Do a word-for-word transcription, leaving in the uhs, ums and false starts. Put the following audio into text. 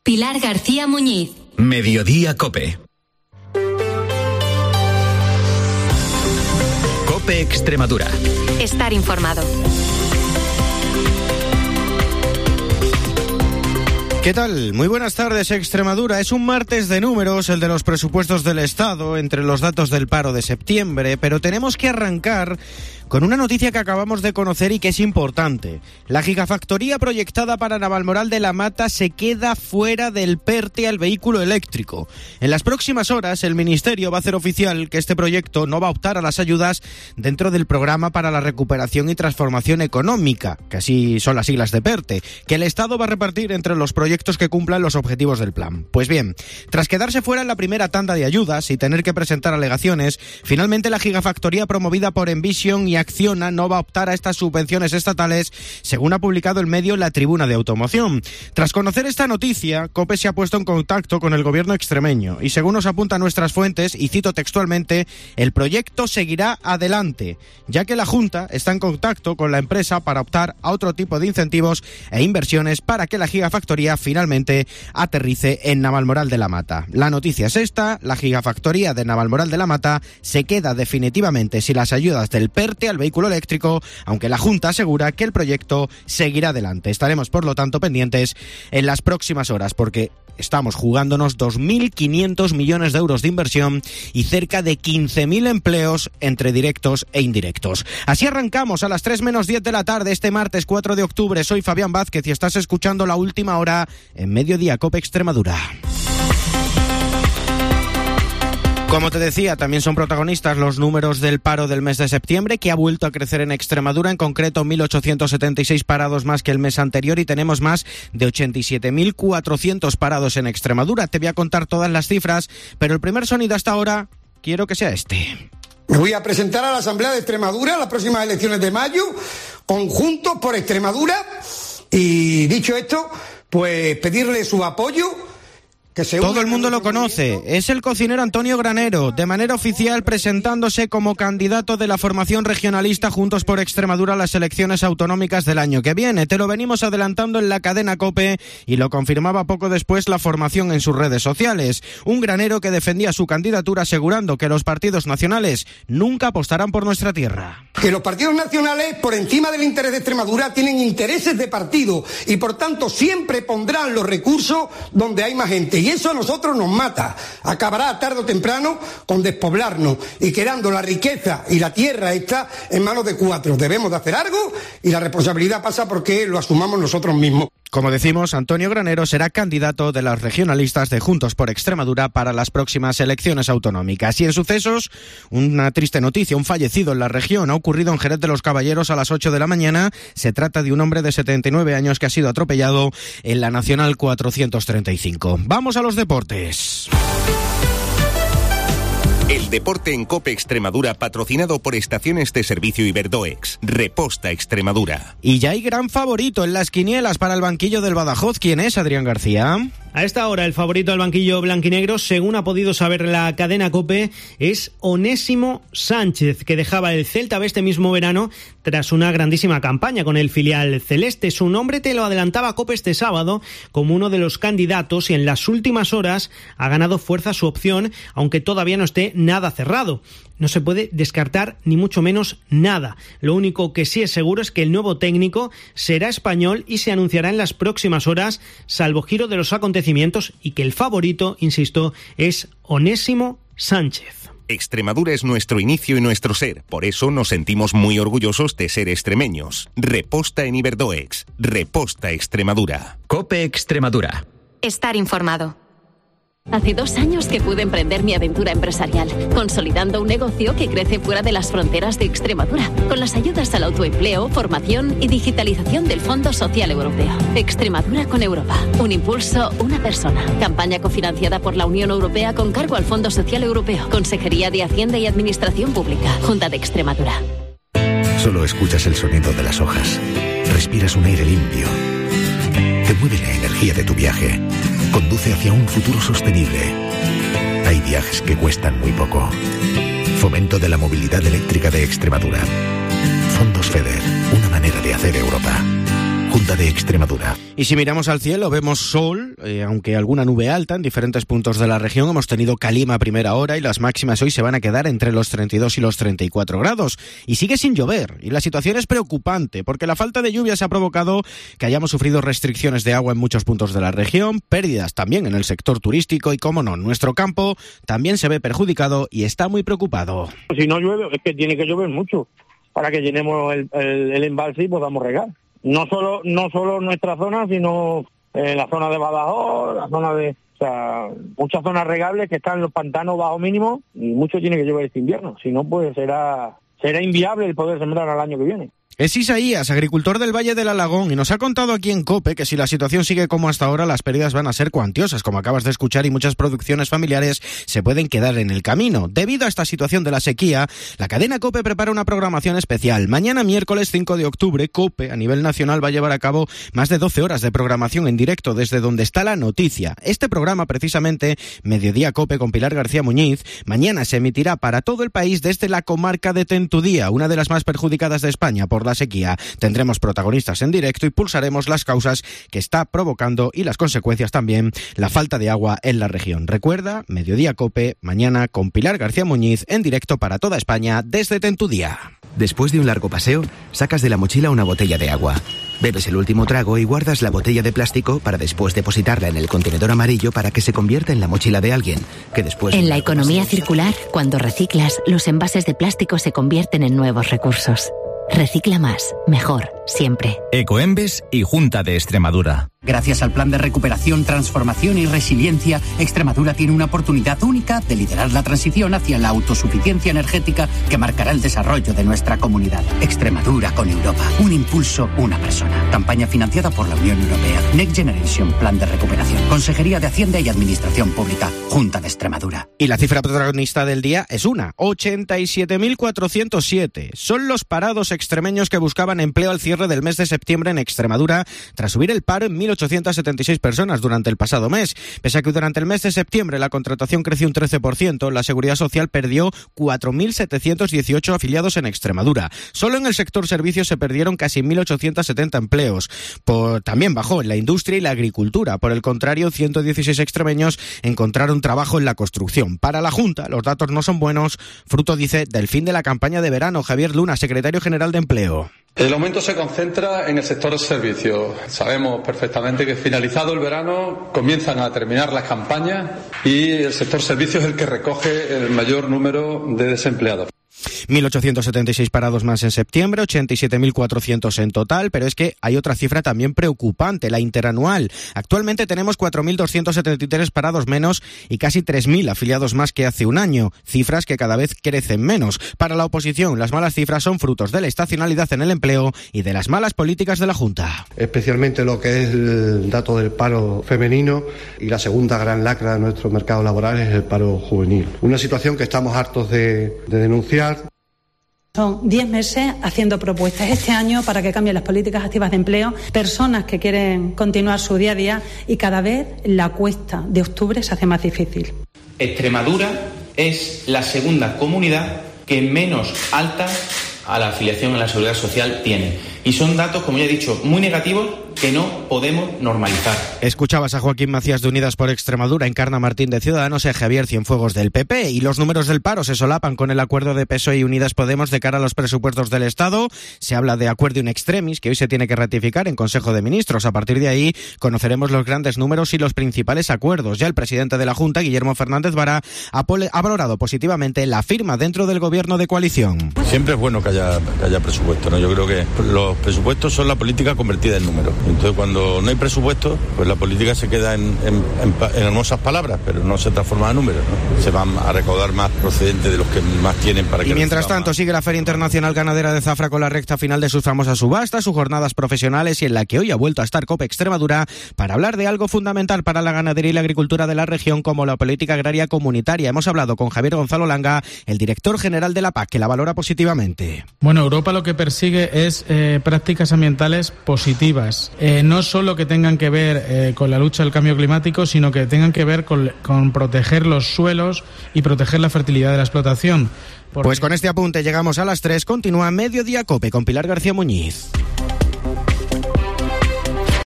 Pilar García Muñiz. Mediodía COPE. COPE Extremadura. Estar informado. ¿Qué tal? Muy buenas tardes, Extremadura. Es un martes de números, el de los presupuestos del Estado, entre los datos del paro de septiembre, pero tenemos que arrancar con una noticia que acabamos de conocer y que es importante. La gigafactoría proyectada para Navalmoral de la Mata se queda fuera del PERTE al vehículo eléctrico. En las próximas horas, el Ministerio va a hacer oficial que este proyecto no va a optar a las ayudas dentro del Programa para la Recuperación y Transformación Económica, que así son las siglas de PERTE, que el Estado va a repartir entre los proyectos que cumplan los objetivos del plan. Pues bien, tras quedarse fuera en la primera tanda de ayudas y tener que presentar alegaciones, finalmente la gigafactoría promovida por Envision y Acciona no va a optar a estas subvenciones estatales, según ha publicado el medio La Tribuna de Automoción. Tras conocer esta noticia, COPE se ha puesto en contacto con el gobierno extremeño y, según nos apuntan nuestras fuentes, y cito textualmente, el proyecto seguirá adelante, ya que la Junta está en contacto con la empresa para optar a otro tipo de incentivos e inversiones para que la gigafactoría finalmente aterrice en Navalmoral de la Mata. La noticia es esta: la gigafactoría de Navalmoral de la Mata se queda definitivamente sin las ayudas del PERTE al vehículo eléctrico, aunque la Junta asegura que el proyecto seguirá adelante. Estaremos, por lo tanto, pendientes en las próximas horas, porque estamos jugándonos dos mil quinientos millones de euros de inversión y cerca de quince mil empleos entre directos e indirectos. Así arrancamos a las tres menos diez de la tarde este martes cuatro de octubre. Soy Fabián Vázquez y estás escuchando La Última Hora en Mediodía COPE Extremadura. Como te decía, también son protagonistas los números del paro del mes de septiembre, que ha vuelto a crecer en Extremadura, en concreto mil ochocientos setenta y seis parados más que el mes anterior, y tenemos más de ochenta y siete mil cuatrocientos parados en Extremadura. Te voy a contar todas las cifras, pero el primer sonido hasta ahora quiero que sea este. Me voy a presentar a la Asamblea de Extremadura a las próximas elecciones de mayo, conjuntos por Extremadura, y dicho esto, pues pedirle su apoyo. Todo el mundo lo conoce, es el cocinero Antonio Granero, de manera oficial presentándose como candidato de la formación regionalista Juntos por Extremadura a las elecciones autonómicas del año que viene. Te lo venimos adelantando en la cadena COPE y lo confirmaba poco después la formación en sus redes sociales. Un Granero que defendía su candidatura asegurando que los partidos nacionales nunca apostarán por nuestra tierra. Que los partidos nacionales, por encima del interés de Extremadura, tienen intereses de partido y por tanto siempre pondrán los recursos donde hay más gente. Y eso a nosotros nos mata. Acabará tarde o temprano con despoblarnos y quedando la riqueza y la tierra esta en manos de cuatro. Debemos de hacer algo y la responsabilidad pasa porque lo asumamos nosotros mismos. Como decimos, Antonio Granero será candidato de las regionalistas de Juntos por Extremadura para las próximas elecciones autonómicas. Y en sucesos, una triste noticia: un fallecido en la región. Ha ocurrido en Jerez de los Caballeros a las ocho de la mañana. Se trata de un hombre de setenta y nueve años que ha sido atropellado en la Nacional cuatrocientos treinta y cinco. Vamos a los deportes. El deporte en COPE Extremadura, patrocinado por Estaciones de Servicio Iberdoex. Reposta Extremadura. Y ya hay gran favorito en las quinielas para el banquillo del Badajoz. ¿Quién es, Adrián García? A esta hora, el favorito del banquillo blanquinegro, según ha podido saber la cadena COPE, es Onésimo Sánchez, que dejaba el Celta B este mismo verano tras una grandísima campaña con el filial celeste. Su nombre te lo adelantaba COPE este sábado como uno de los candidatos y en las últimas horas ha ganado fuerza su opción, aunque todavía no esté nada cerrado. No se puede descartar ni mucho menos nada. Lo único que sí es seguro es que el nuevo técnico será español y se anunciará en las próximas horas, salvo giro de los acontecimientos, y que el favorito, insisto, es Onésimo Sánchez. Extremadura es nuestro inicio y nuestro ser, por eso nos sentimos muy orgullosos de ser extremeños. Reposta en Iberdoex. Reposta Extremadura. COPE Extremadura. Estar informado. Hace dos años que pude emprender mi aventura empresarial, consolidando un negocio que crece fuera de las fronteras de Extremadura, con las ayudas al autoempleo, formación y digitalización del Fondo Social Europeo. Extremadura con Europa. Un impulso, una persona. Campaña cofinanciada por la Unión Europea con cargo al Fondo Social Europeo. Consejería de Hacienda y Administración Pública. Junta de Extremadura. Solo escuchas el sonido de las hojas. Respiras un aire limpio. Te mueve la energía de tu viaje. Conduce hacia un futuro sostenible. Hay viajes que cuestan muy poco. Fomento de la movilidad eléctrica de Extremadura. Fondos FEDER, una manera de hacer Europa. Junta de Extremadura. Y si miramos al cielo vemos sol, eh, aunque alguna nube alta en diferentes puntos de la región. Hemos tenido calima a primera hora y las máximas hoy se van a quedar entre los treinta y dos y los treinta y cuatro grados. Y sigue sin llover y la situación es preocupante porque la falta de lluvias ha provocado que hayamos sufrido restricciones de agua en muchos puntos de la región, pérdidas también en el sector turístico y, como no, nuestro campo también se ve perjudicado y está muy preocupado. Si no llueve, es que tiene que llover mucho para que llenemos el, el, el embalse y podamos regar. No solo no solo en nuestra zona, sino en la zona de Badajoz, la zona de... O sea, muchas zonas regables que están en los pantanos bajo mínimo y mucho tiene que llover este invierno. Si no, pues será, será inviable el poder sembrar al año que viene. Es Isaías, agricultor del Valle del Alagón, y nos ha contado aquí en COPE que si la situación sigue como hasta ahora, las pérdidas van a ser cuantiosas, como acabas de escuchar, y muchas producciones familiares se pueden quedar en el camino. Debido a esta situación de la sequía, la cadena COPE prepara una programación especial. Mañana, miércoles cinco de octubre, COPE, a nivel nacional, va a llevar a cabo más de doce horas de programación en directo desde donde está la noticia. Este programa, precisamente, Mediodía COPE con Pilar García Muñiz, mañana se emitirá para todo el país desde la comarca de Tentudía, una de las más perjudicadas de España por la sequía. Tendremos protagonistas en directo y pulsaremos las causas que está provocando y las consecuencias también la falta de agua en la región. Recuerda, Mediodía COPE, mañana con Pilar García Muñiz en directo para toda España desde Tentudía. Después de un largo paseo, sacas de la mochila una botella de agua. Bebes el último trago y guardas la botella de plástico para después depositarla en el contenedor amarillo para que se convierta en la mochila de alguien, que después... En la economía circular, cuando reciclas, los envases de plástico se convierten en nuevos recursos. Recicla más, mejor, siempre. Ecoembes y Junta de Extremadura. Gracias al Plan de Recuperación, Transformación y Resiliencia, Extremadura tiene una oportunidad única de liderar la transición hacia la autosuficiencia energética que marcará el desarrollo de nuestra comunidad. Extremadura con Europa. Un impulso, una persona. Campaña financiada por la Unión Europea. Next Generation Plan de Recuperación. Consejería de Hacienda y Administración Pública. Junta de Extremadura. Y la cifra protagonista del día es una, ochenta y siete mil cuatrocientos siete. Son los parados extremeños que buscaban empleo al cierre del mes de septiembre en Extremadura, tras subir el paro en mil ochocientas setenta y seis personas durante el pasado mes. Pese a que durante el mes de septiembre la contratación creció un trece por ciento, la Seguridad Social perdió cuatro mil setecientos dieciocho afiliados en Extremadura. Solo en el sector servicios se perdieron casi mil ochocientos setenta empleos. Por, también bajó en la industria y la agricultura. Por el contrario, ciento dieciséis extremeños encontraron trabajo en la construcción. Para la Junta, los datos no son buenos, fruto, dice, del fin de la campaña de verano. Javier Luna, secretario general de Empleo. El aumento se concentra en el sector de servicios. Sabemos perfectamente que finalizado el verano comienzan a terminar las campañas y el sector servicios es el que recoge el mayor número de desempleados. mil ochocientos setenta y seis parados más en septiembre, ochenta y siete mil cuatrocientos en total, pero es que hay otra cifra también preocupante, la interanual. Actualmente tenemos cuatro mil doscientos setenta y tres parados menos y casi tres mil afiliados más que hace un año, cifras que cada vez crecen menos. Para la oposición, las malas cifras son frutos de la estacionalidad en el empleo y de las malas políticas de la Junta. Especialmente lo que es el dato del paro femenino y la segunda gran lacra de nuestro mercado laboral es el paro juvenil. Una situación que estamos hartos de, de denunciar. Son diez meses haciendo propuestas este año para que cambien las políticas activas de empleo, personas que quieren continuar su día a día y cada vez la cuesta de octubre se hace más difícil. Extremadura es la segunda comunidad que menos alta a la afiliación en la Seguridad Social tiene. Y son datos, como ya he dicho, muy negativos que no podemos normalizar. Escuchabas a Joaquín Macías de Unidas por Extremadura, Encarna Martín de Ciudadanos y a Javier Cienfuegos del P P. Y los números del paro se solapan con el acuerdo de P S O E y Unidas Podemos de cara a los presupuestos del Estado. Se habla de acuerdo in extremis, que hoy se tiene que ratificar en Consejo de Ministros. A partir de ahí conoceremos los grandes números y los principales acuerdos. Ya el presidente de la Junta, Guillermo Fernández Vara, ha, ha valorado positivamente la firma dentro del gobierno de coalición. Siempre es bueno que haya, que haya presupuesto, ¿no? Yo creo que los presupuestos son la política convertida en números. Entonces, cuando no hay presupuesto, pues la política se queda en, en, en, en hermosas palabras, pero no se transforma en números, ¿no? Se van a recaudar más procedentes de los que más tienen para que... Y mientras tanto más. Sigue la Feria Internacional Ganadera de Zafra con la recta final de sus famosas subastas, sus jornadas profesionales y en la que hoy ha vuelto a estar COPE Extremadura para hablar de algo fundamental para la ganadería y la agricultura de la región como la política agraria comunitaria. Hemos hablado con Javier Gonzalo Langa, el director general de la P A C, que la valora positivamente. Bueno, Europa lo que persigue es eh, prácticas ambientales positivas. Eh, no solo que tengan que ver eh, con la lucha del cambio climático, sino que tengan que ver con, con proteger los suelos y proteger la fertilidad de la explotación. Porque... Pues con este apunte llegamos a las tres. Continúa Mediodía COPE con Pilar García Muñiz.